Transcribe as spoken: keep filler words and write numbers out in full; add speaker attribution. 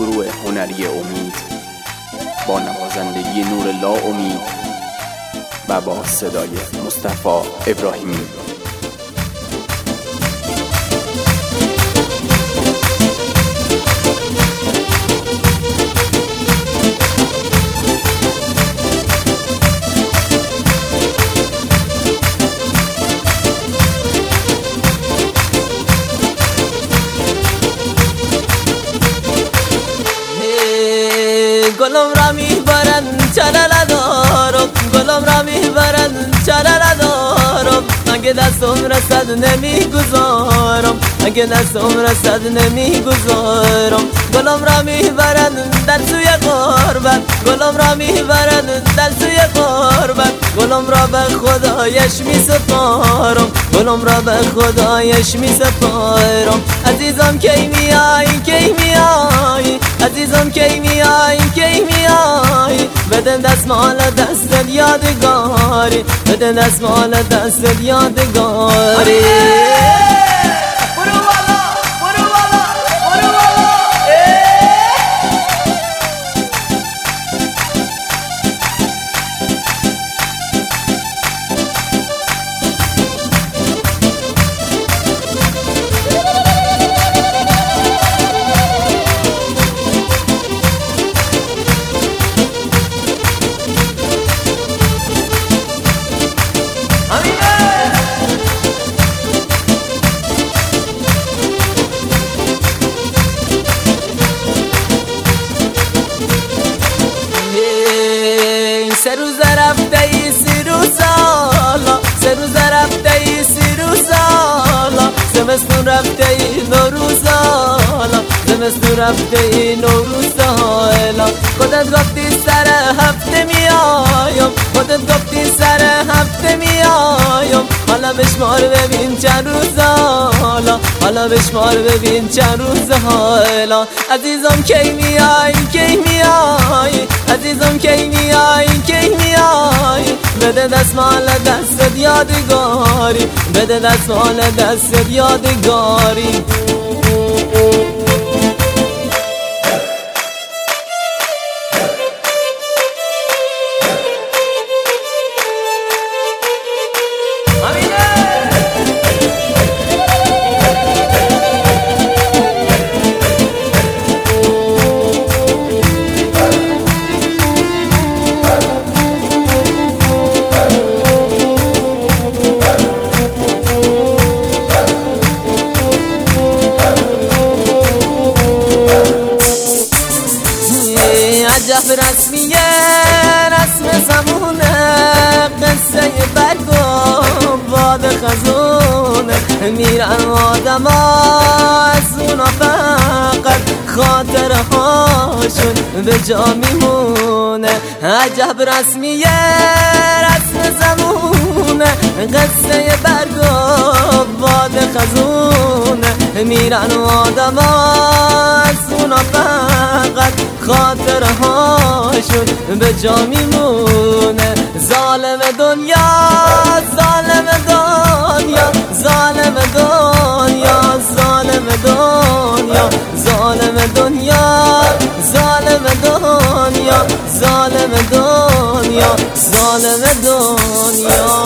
Speaker 1: گروه هنری امید با نوازندگی نورالله امید و با صدای مصطفی ابراهیمی.
Speaker 2: گلم را میبرن چرا ندارم، گلم را میبرن چرا ندارم، اگه دستم رسد نمیگذارم، اگه دستم رسد نمیگذارم. گلم را میبرن در سوی غربت، گلم را میبرن در سوی غربت، گلم را به خدایش میسپارم، گلم را به خدایش میسپارم. عزیزم کی میای کی میای، عزیزم کی میای کی میای، بده دستمال دست یادگاری، بده دستمال دست یادگاری. سه روز رفته ای سی روز سالا، سه روز رفته ای سی روز سالا، زمستون رفته ای نوروز سالا، زمستون رفته ای نوروز سالا. خودت گفتی سر هفته میایم، خودت گفتی سر هفته میایم، حالا بشمار ببین چند روز حالا، حالا بشمار ببین چند روز حالا. عزیزم کی میای کی میای، عزیزم کی میای کی میای، بده دستمال دست یادگاری، بده دستمال دست یادگاری. عجب رسمیه رسم زمونه، قصه برگ و باد خزونه، میرن آدم ها از اونا فقط خاطره هاشون به جا میمونه. عجب رسمیه رسم زمونه، قصه برگ و باد خزونه، میرن آدم ها از اونا فقط خاطره هاشون به جا میمونه. ظالم دنیا ظالم دنیا ظالم دنیا ظالم دنیا ظالم دنیا ظالم دنیا ظالم دنیا ظالم دنیا.